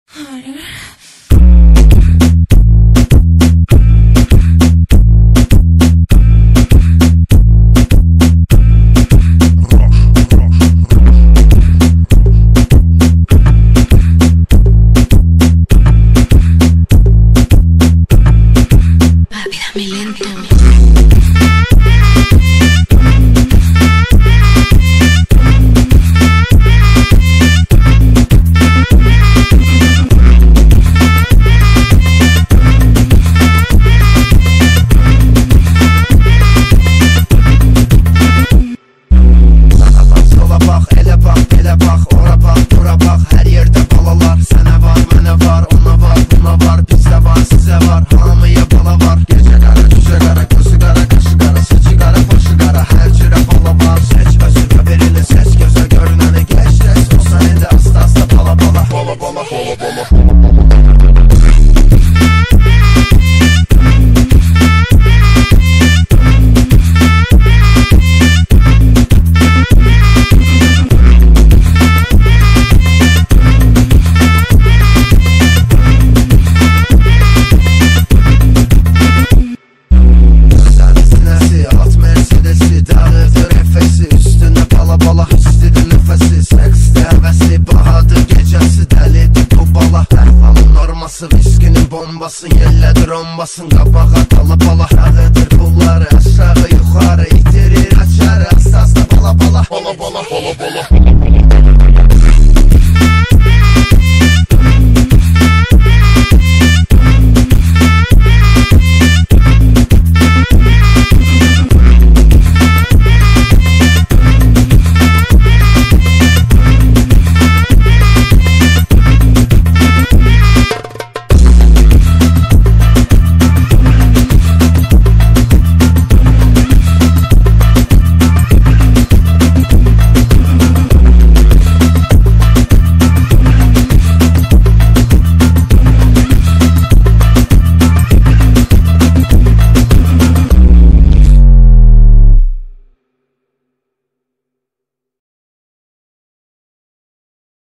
Papi, dame lento. Her yerde balalar, sənə var, mənə var, ona var, buna var, bizdə var, sizə var, hamıya bala var. Gecə qara, düşə qara, gözü qara, qaşı qara, saçı qara, başı qara, hər cürə bala var. Seç özünə verilir, seç gözə görünəni, gəç tez, o sənədə asta-asta bala bala. Bala bala, bala bala, bala bala. Viskinin bombası, yellədir ombasın, qabağa dalı bala. Dağıdır pulları aşağı yuxarı.